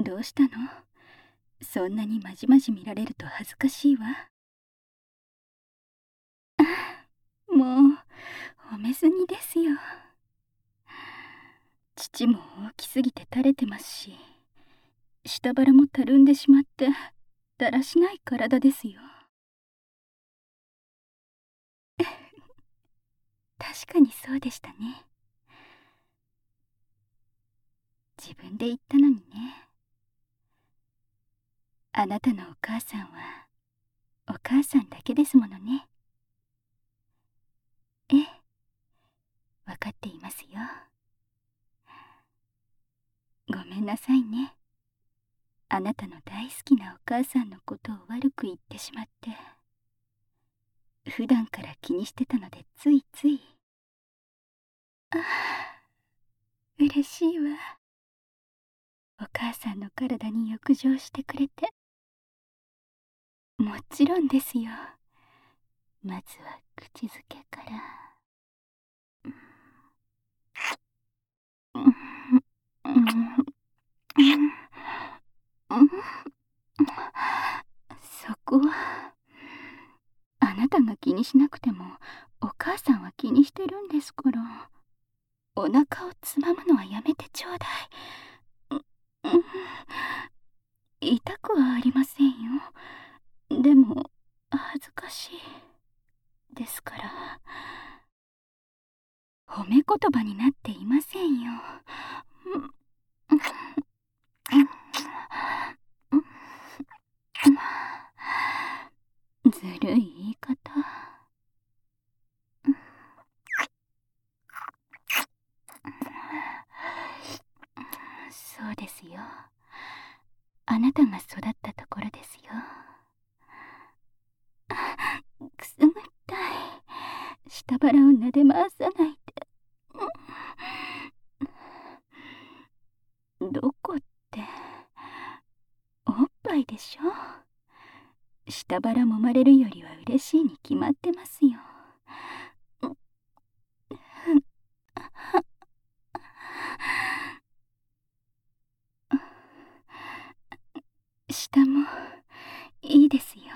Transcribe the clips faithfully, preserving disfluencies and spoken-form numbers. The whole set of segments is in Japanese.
どうしたの？そんなにまじまじ見られると恥ずかしいわ。もう褒めすぎですよ。父も大きすぎて垂れてますし、下腹もたるんでしまってだらしない体ですよ。確かにそうでしたね。自分で言ったのにね。あなたのお母さんはお母さんだけですものね。ええ、わかっていますよ。ごめんなさいね。あなたの大好きなお母さんのことを悪く言ってしまって。普段から気にしてたのでついつい。ああ、嬉しいわ。お母さんの体に浴場してくれて。もちろんですよ。まずは口づけから。そこはあなたが気にしなくてもお母さんは気にしてるんですから。お腹をつまむのはやめてちょうだい。痛くはありませんよ。でも恥ずかしいですから。褒め言葉になっていませんよ。ずるい言い方。そうですよ。あなたが育ったところですよ。くすぐったい。下腹を撫で回さないで。どこって、おっぱいでしょ。下腹揉まれるよりは嬉しいに決まってますよ。下もいいですよ。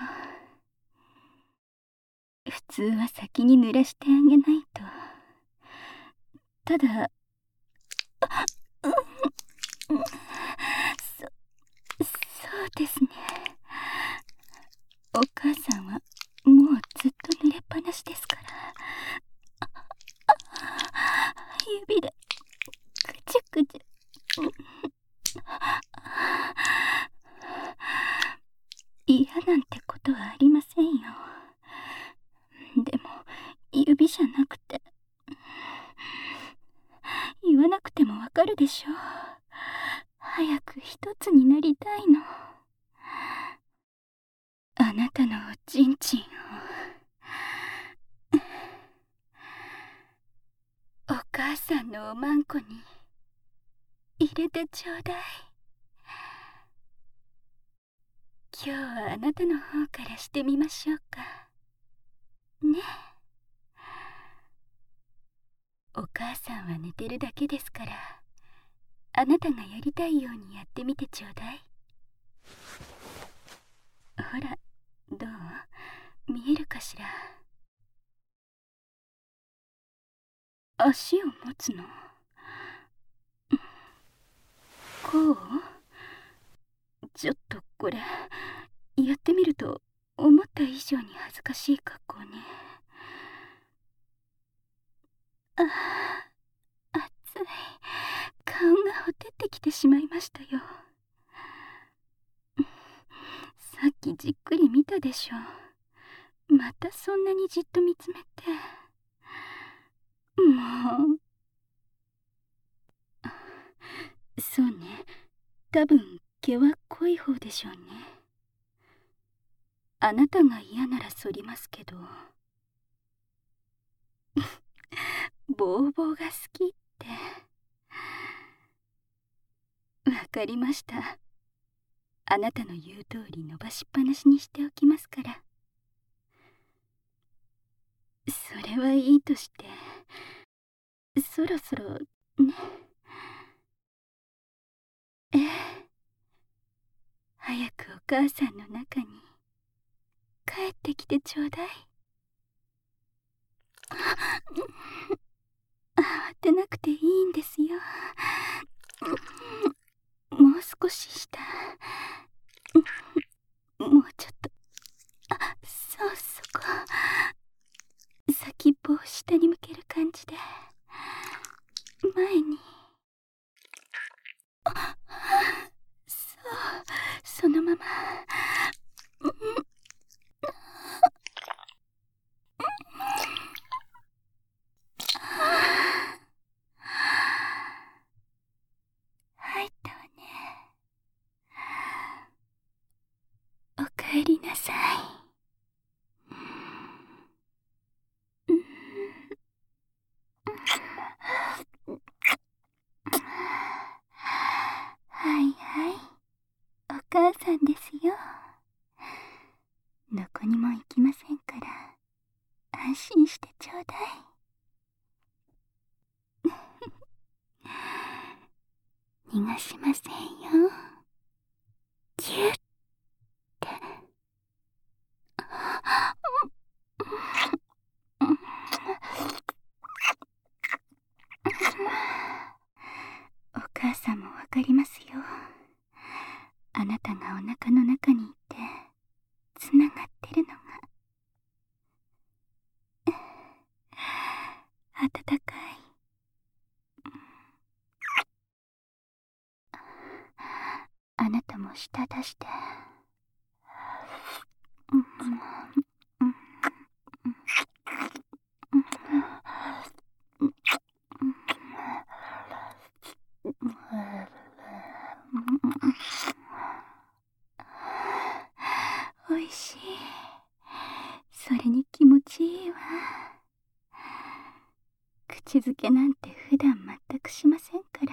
普通は先に濡らしてあげないと。ただ、そ、そうですね。お母さんはもうずっと濡れっぱなしですから。指でくちゅくちゅ。嫌なんてことはありませんよ。でも指じゃなくて、言わなくてもわかるでしょう。早く一つになりたいの。あなたのおちんちんをお母さんのおまんこに入れてちょうだい。今日はあなたの方からしてみましょうかね。お母さんは寝てるだけですから、あなたがやりたいようにやってみてちょうだい。ほら、どう？見えるかしら。足を持つの？こう？ちょっとこれやってみると思った以上に恥ずかしい格好ね。ああ、暑い。顔がほてってきてしまいましたよ。さっきじっくり見たでしょ。またそんなにじっと見つめて。もう。そうね。多分毛は濃い方でしょうね。あなたが嫌なら剃りますけど。ボーボーが好きって。わかりました。あなたの言う通り伸ばしっぱなしにしておきますから。それはいいとして、そろそろね。ええ、 早くお母さんの中に帰ってきてちょうだい。慌てなくていいんですよ。もう少し下、もうちょっと、あ、そう、そこ。先っぽを下に向ける感じで前に。あ、そう、そのまま。入ったわね。おかえりなさい。はいはい、お母さんですよ。どこにも行きませんから安心してちょうだい。逃がしませんよ。キュッて。お母さんもわかりますよ。あなたがお腹の中にいてつながってるのが。温かい。あなたも舌出して。うんうんおいしい。それに気持ちいいわ。口づけなんて普段全くしませんから。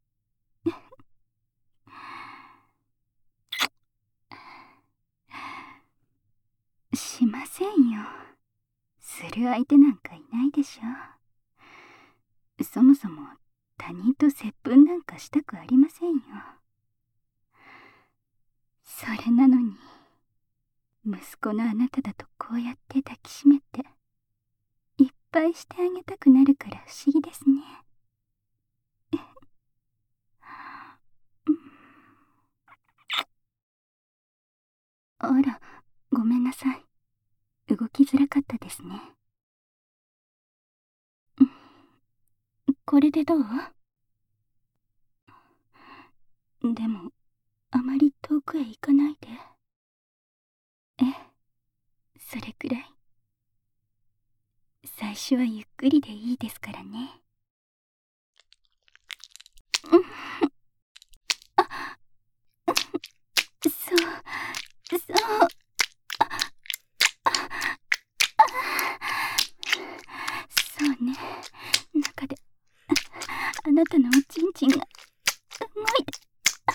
しませんよ。する相手なんかいないでしょ。そもそも他人と接吻なんかしたくありませんよ。それなのに息子のあなただとこうやって抱きしめていっぱいしてあげたくなるから不思議ですね。あら、ごめんなさい。動きづらかったですね。これでどう？でもあまり遠くへ行かないで。ええ、それくらい。最初はゆっくりでいいですからね。あ、そう、そう。そうね、中であなたのおちんちんが動いて。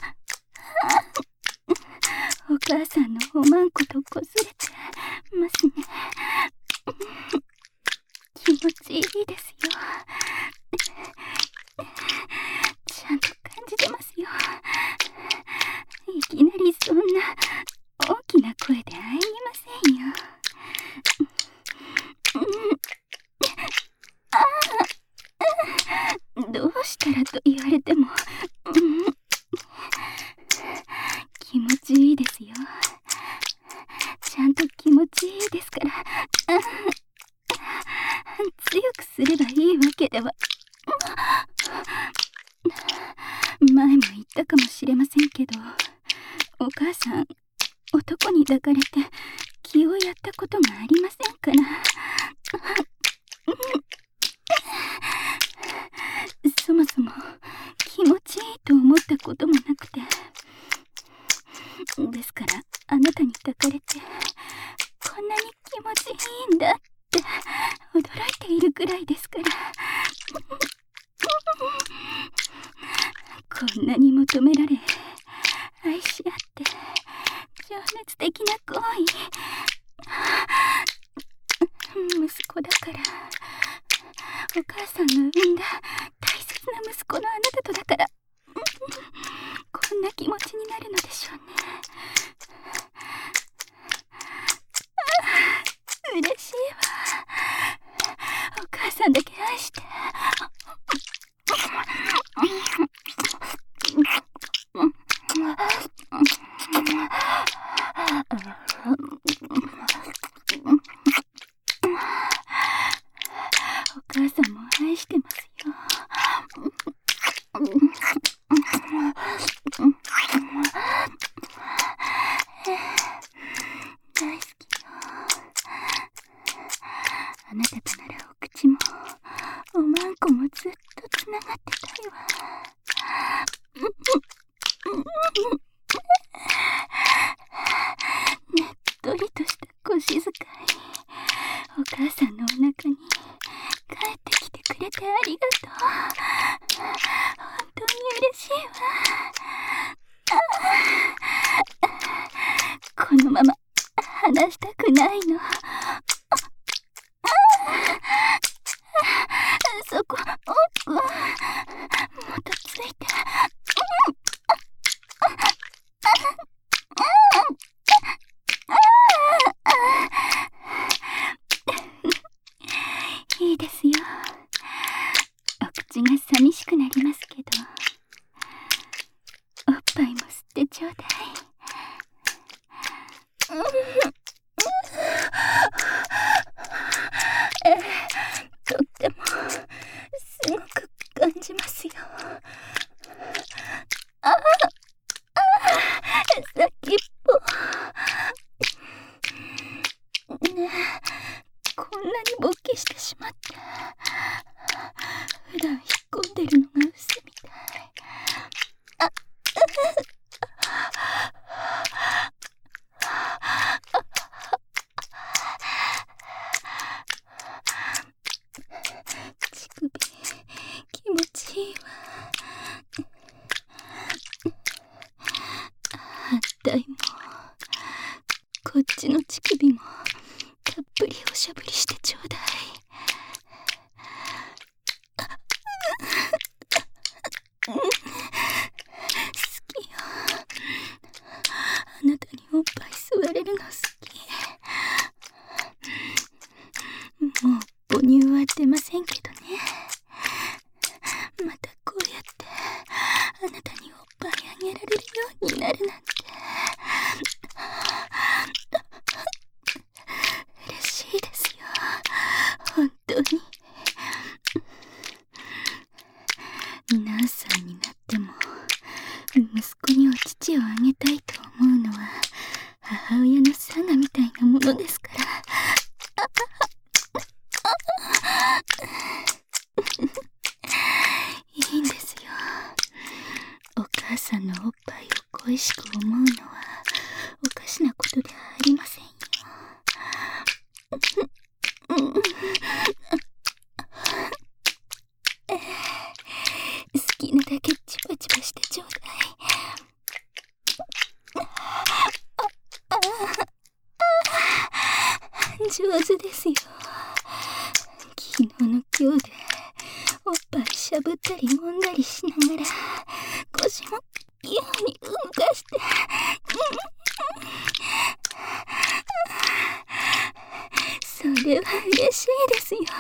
お母さんのおまんことこすれてますね。気持ちいいですよ。ちゃんと感じてますよ。いきなりそんな大きな声であいりませんよ。ああ、どうしたらと言われても、気持ちいいですよ。ちゃんと気持ちいいですから。強くすればいいわけでは。前も言ったかもしれませんけど、お母さん男に抱かれて気をやったことがありませんから。そもそも気持ちいいと思ったこともなくて、ですからあなたに抱かれてこんなに気持ちいいんだって驚いているくらいですから。こんなに求められ愛し合って情熱的な行為。息子だから、お母さんが産んだ大切な息子のあなたとだから、こんな気持ちになるのでしょうね。 ねっとりとした腰遣い、お母さんのお腹に帰ってきてくれてありがとう。本当に嬉しいわ。このまま離したくないの。そこ、奥、もっとついて。いいですよ。お口が寂しくなりますけど、おっぱいも吸ってちょうだい。えー、とってもすごく感じますよ。ああ、先っぽ。ねえ、こんなに勃起してしまって、普段引っ込んでるのが嘘みたい。あ、乳首気持ちいいわ。反対も、こっちの乳首もたっぷりおしゃぶりしてちょうだい。好きよ。あなたにおっぱい吸われるの好き。もう母乳は出ませんけどね。またこうやってあなたにおっぱいあげられるようになるなんて嬉しいですよ、本当に。何歳になっても息子にお乳をあげたいと思うのは母親の性みたいなものですから。いいんですよ。お母さんのおっぱいを恋しく思うのはおかしなことではありませんよ。好きなだけチパチパしてちょうだい。上手ですよ。昨日の今日でおっぱいしゃぶったり揉んだりしながら腰も器用に動かして、それは嬉しいですよ。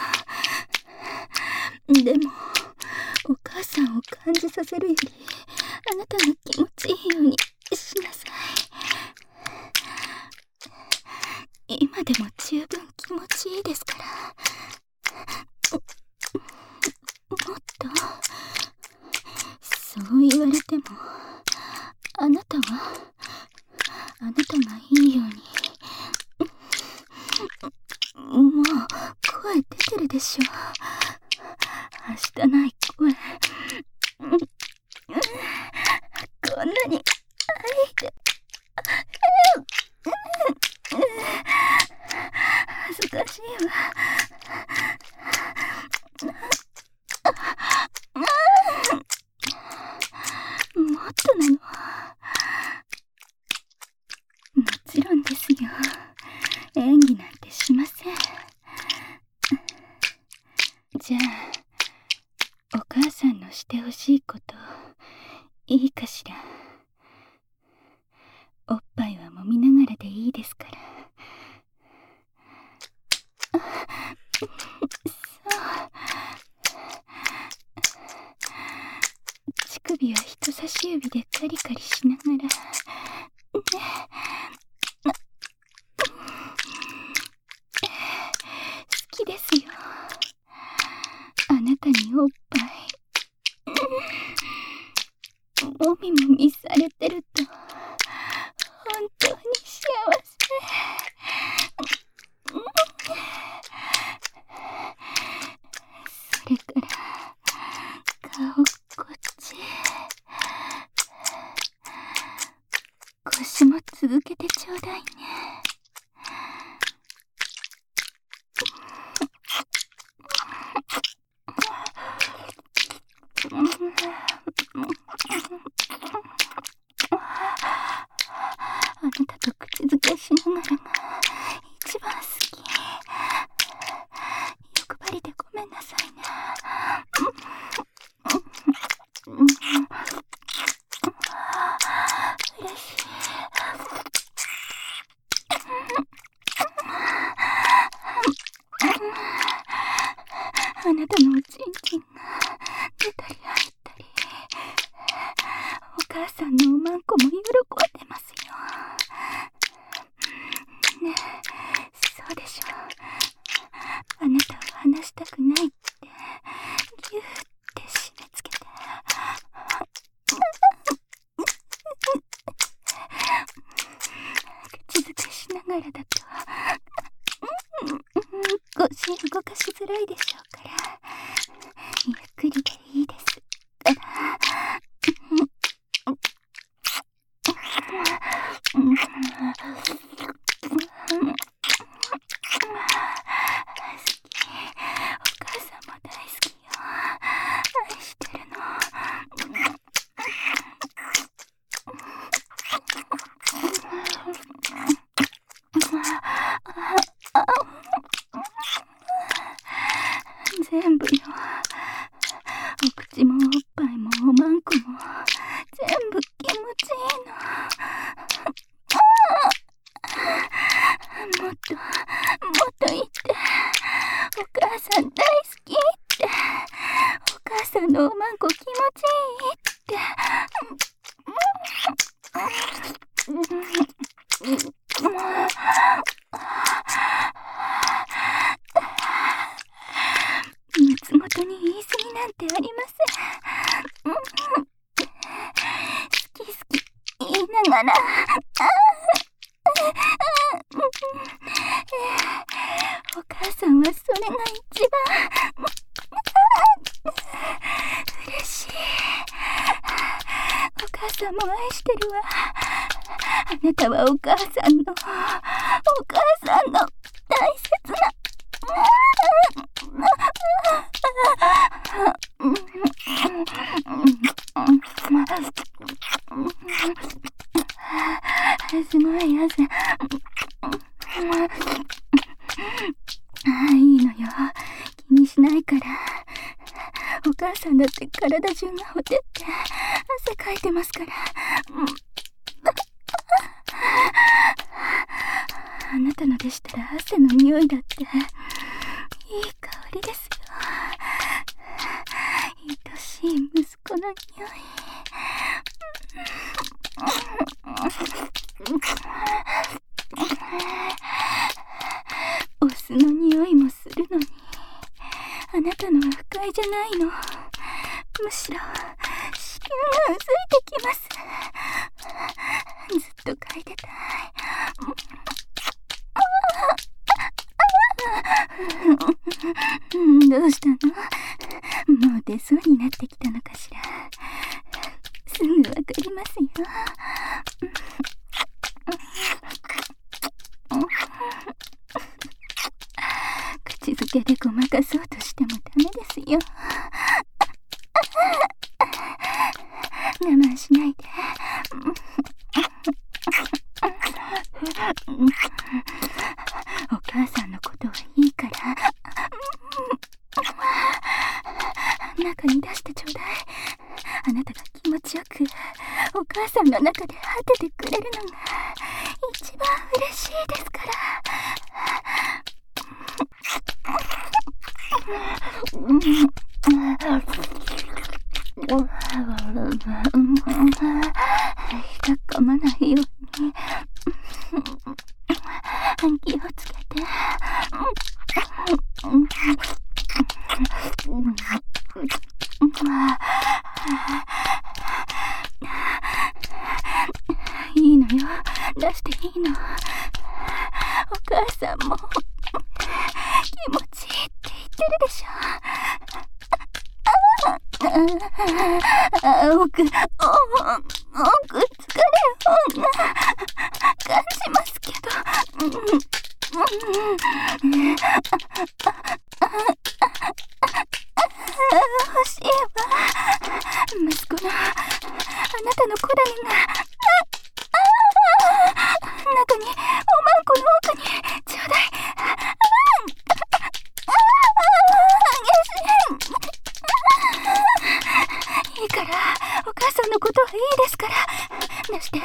でもお母さんを感じさせるよりあなたが気持ちいいようにしなさい。今でも十分気持ちいいですから。もっとそう言われても、あなたはあなたがいいように。もう声出てるでしょ。はしたない声。こんなに愛で恥ずかしいわ。もっとなの。もちろんですよ。演技なんてしません。じゃあお母さんのしてほしいこといいかしら。おっぱいは揉みながらでいいですから。そう。乳首は人差し指でカリカリしながらね。好きですよ。あなたにおっぱいもみもみされてると本当に幸せ。それから顔こっち少しも続けてちょうだいね。あなたと口づけしながらが一番好き。欲張りでごめんなさいね。嬉しい。あなたのおちんちんが出たり入ったり、お母さんのおまんこも喜んでますよ。ねえ、そうでしょ。あなたを離したくないってギューって締め付けて、口づけしながらだと腰動かしづらいでしょうから、ゆっくりでいいですから。全部よ。お口もおっぱいもおまんこも全部気持ちいいの。もっともっと言って、お母さん大好きって、お母さんのおまんこ気持ちいいって。むつごとに言い過ぎなんてありません。好き好き言いながら、お母さんはそれが一番嬉しい。お母さんも愛してるわ。あなたはお母さんのお母さんの大切なすごい汗。ああ、いいのよ。気にしないから。お母さんだって体中がほてって汗かいてますから。あなたのでしたら汗の匂いだっていい香りですよ。愛しい息子の匂い。お酢の匂いもするのに、あなたのは不快じゃないの。むしろ子宮がうずいてきます。ずっと嗅いでたい。どうしたの？もう出そうになってきたのかしら。すぐわかりますよ。口づけでごまかそうとしてもダメですよ。我慢しないで。お母さんのことはいいから中に出してちょうだい。あなたが気持ちよくお母さんの中で果ててくれるのが一番嬉しいですから。引っかまないように気をつけて。いいのよ、出していいの。お母さんも気持ちいいって言ってるでしょ。ああ、奥、奥、疲れうん、感じますけど、うん、うん、欲しいわ。息子のあなたの古代が中におまんこの奥にちょうだい。いいから、お母さんのことはいいですから出して。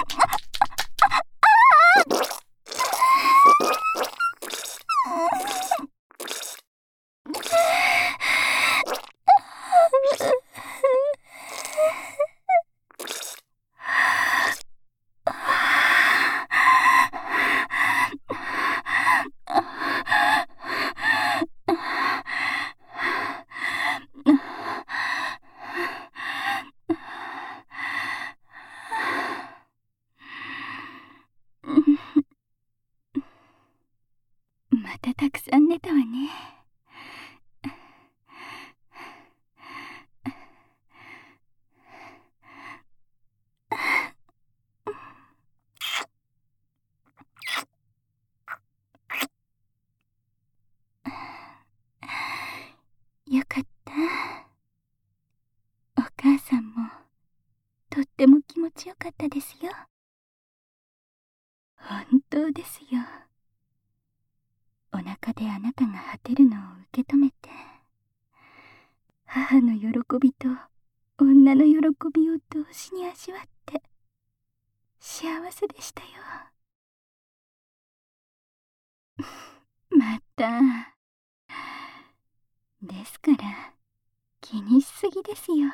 またたくさん寝たわね。よかった。お母さんもとっても気持ちよかったですよ。本当ですよ。お腹であなたが果てるのを受け止めて、母の喜びと女の喜びを同時に味わって幸せでしたよ。また。ですから気にしすぎですよ。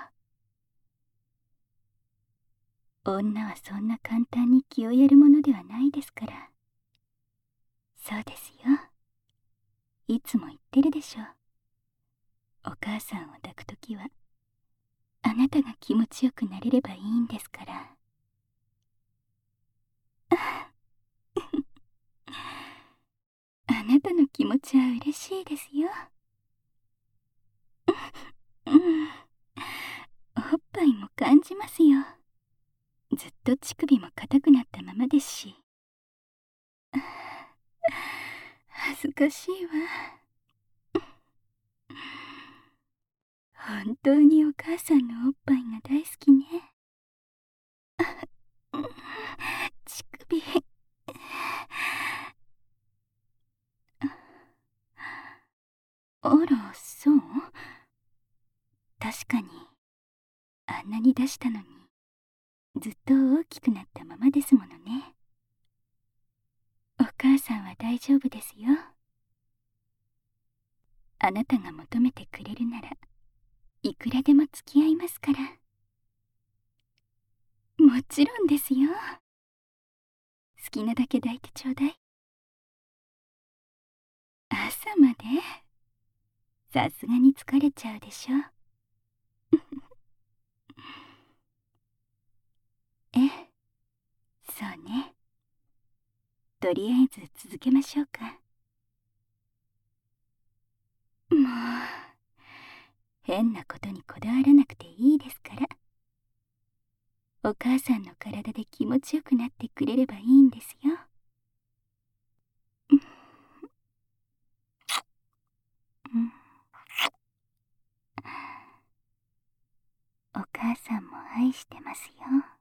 女はそんな簡単に気をやるものではないですから。そうですよ。いつも言ってるでしょう。お母さんを抱くときはあなたが気持ちよくなれればいいんですから。あなたの気持ちは嬉しいですよ。うん、おっぱいも感じますよ。ずっと乳首も硬くなったままですし。恥ずかしいわ。本当にお母さんのおっぱいが大好きね。乳首。あら、そう？確かにあんなに出したのにずっと大きくなったままですものね。お母さんは大丈夫ですよ。あなたが求めてくれるならいくらでも付き合いますから。もちろんですよ。好きなだけ抱いてちょうだい。朝までさすがに疲れちゃうでしょ。ええ、そうね。とりあえず続けましょうか。もう変なことにこだわらなくていいですから。お母さんの体で気持ちよくなってくれればいいんですよ。うん、お母さんも愛してますよ。